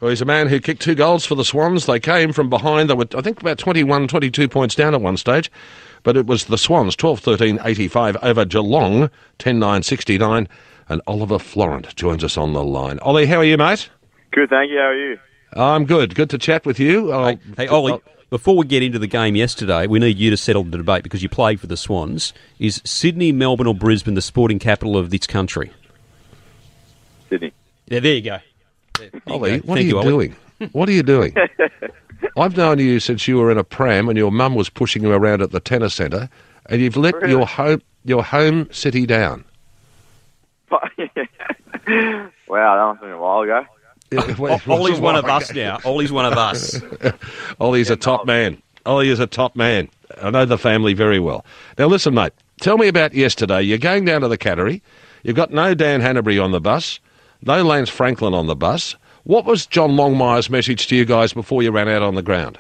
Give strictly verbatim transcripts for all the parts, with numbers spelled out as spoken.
Well, he's a man who kicked two goals for the Swans. They came from behind. They were, I think, about twenty-one, twenty-two points down at one stage. But it was the Swans, twelve thirteen eighty-five over Geelong, ten nine sixty-nine. And Oliver Florent joins us on the line. Ollie, how are you, mate? Good, thank you. How are you? I'm good. Good to chat with you. Hey, hey Ollie, I'll, before we get into the game yesterday, we need you to settle the debate because you played for the Swans. Is Sydney, Melbourne or Brisbane the sporting capital of this country? Sydney. Yeah, there you go. There you Ollie, go. what Thank are you, you doing? What are you doing? I've known you since you were in a pram and your mum was pushing you around at the tennis centre, and you've let Really? your home your home city down. Wow, that must have been a while ago. Ollie's one of us now. Ollie's one of us. Ollie's a top man. Ollie is a top man. I know the family very well. Now listen, mate, tell me about yesterday. You're going down to the Cattery. You've got no Dan Hanbury on the bus, no Lance Franklin on the bus. What was John Longmire's message to you guys before you ran out on the ground?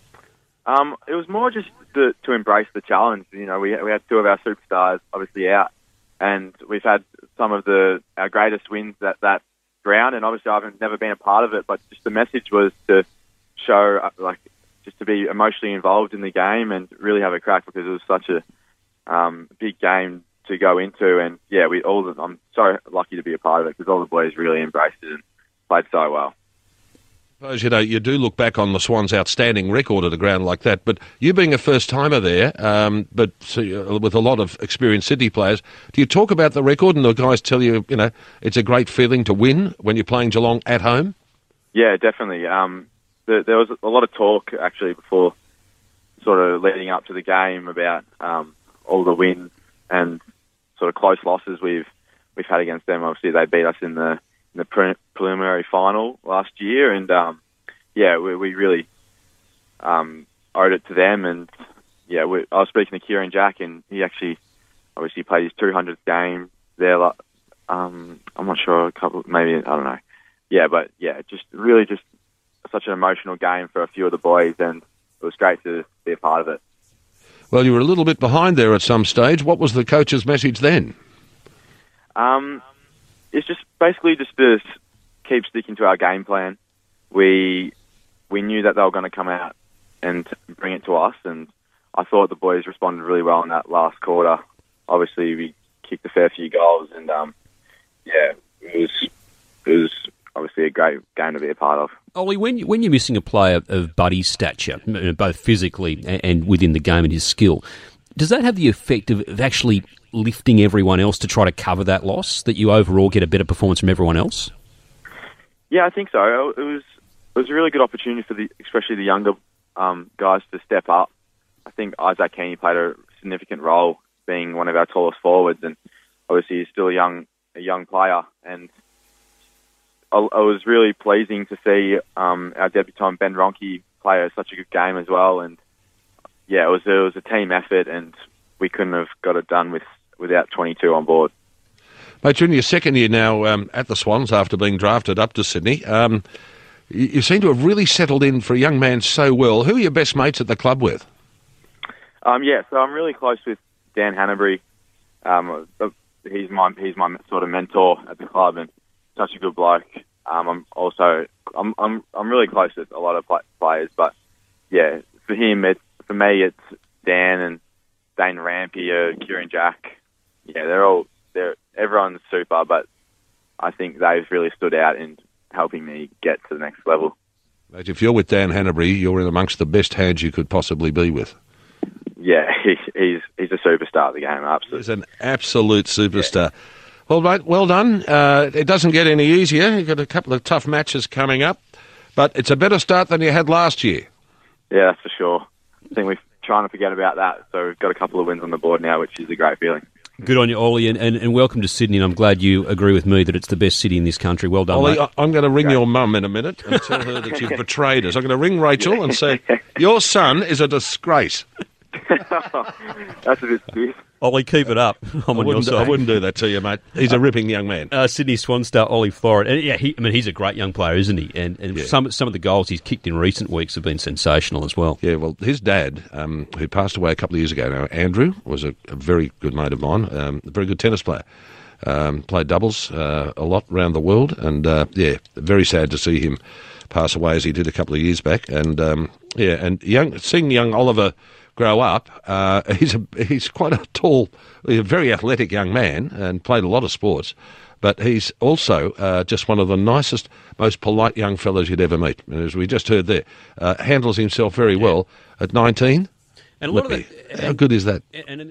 Um, it was more just to, to embrace the challenge. You know, we we had two of our superstars obviously out, and we've had some of the our greatest wins at that ground. And obviously, I've never been a part of it, but just the message was to show, uh, like, just to be emotionally involved in the game and really have a crack because it was such a um, big game to go into. And yeah, we all. I'm so lucky to be a part of it because all the boys really embraced it and played so well. I suppose, you know, you do look back on the Swans' outstanding record at a ground like that, but you being a first-timer there, um, but uh, with a lot of experienced Sydney players, do you talk about the record and the guys tell you, you know, it's a great feeling to win when you're playing Geelong at home? Yeah, definitely. Um, there, there was a lot of talk, actually, before sort of leading up to the game about um, all the wins and sort of close losses we've we've had against them. Obviously, they beat us in the in the pre- preliminary final last year, and um, yeah, we, we really um, owed it to them. And yeah, we, I was speaking to Kieran Jack, and he actually obviously played his two hundredth game there. Like, um, I'm not sure, a couple, maybe I don't know. Yeah, but yeah, just really just such an emotional game for a few of the boys, and it was great to be a part of it. Well, you were a little bit behind there at some stage. What was the coach's message then? Um, it's just basically just to keep sticking to our game plan. We we knew that they were going to come out and bring it to us, and I thought the boys responded really well in that last quarter. Obviously, we kicked a fair few goals, and um, yeah, it was it was obviously a great game to be a part of. Ollie, when, you, when you're missing a player of Buddy's stature, both physically and within the game and his skill, does that have the effect of, of actually lifting everyone else to try to cover that loss, that you overall get a better performance from everyone else? Yeah, I think so. It was it was a really good opportunity for the, especially the younger um, guys to step up. I think Isaac Heaney played a significant role, being one of our tallest forwards, and obviously he's still a young a young player. And I, I was really pleasing to see um, our debutant Ben Ronke play such a good game as well. And yeah, it was it was a team effort, and we couldn't have got it done with without twenty-two on board. Mate, you're in your second year now um, at the Swans after being drafted up to Sydney. Um, you, you seem to have really settled in for a young man so well. Who are your best mates at the club with? Um, yeah, so I'm really close with Dan Hanbury. Um, he's my he's my sort of mentor at the club, and such a good bloke. Um, I'm also I'm I'm I'm really close with a lot of players, but yeah, for him, it's for me, it's Dan and Dane Rampier, Kieran Jack. Yeah, they're all they're everyone's super, but I think they've really stood out in helping me get to the next level. Mate, if you're with Dan Hanbury, you're in amongst the best hands you could possibly be with. Yeah, he, he's he's a superstar of the game, absolutely. He's an absolute superstar. Yeah. Well, mate, well done. Uh, it doesn't get any easier. You've got a couple of tough matches coming up, but it's a better start than you had last year. Yeah, that's for sure. I think we're trying to forget about that, so we've got a couple of wins on the board now, which is a great feeling. Good on you, Ollie, and, and, and welcome to Sydney, and I'm glad you agree with me that it's the best city in this country. Well done, Ollie, mate. I'm going to ring your mum in a minute and tell her that you've betrayed us. I'm going to ring Rachel and say, your son is a disgrace. That's a bit stiff. Ollie, keep it up. I'm I on your wouldn't, side. I wouldn't do that to you, mate. He's a ripping young man. Uh, Sydney Swan star Ollie Florent, and yeah, he, I mean he's a great young player, isn't he? And, and Yeah. some some of the goals he's kicked in recent weeks have been sensational as well. Yeah, well, his dad, um, who passed away a couple of years ago now, Andrew, was a, a very good mate of mine, um, a very good tennis player. Um, played doubles uh, a lot around the world, and uh, yeah, very sad to see him pass away as he did a couple of years back. And um, yeah, and young, seeing young Oliver grow up, uh, he's a, he's quite a tall, a very athletic young man, and played a lot of sports. But he's also uh, just one of the nicest, most polite young fellows you'd ever meet. And as we just heard there, uh, handles himself very well at nineteen. And a lot of me, the, how good is that? And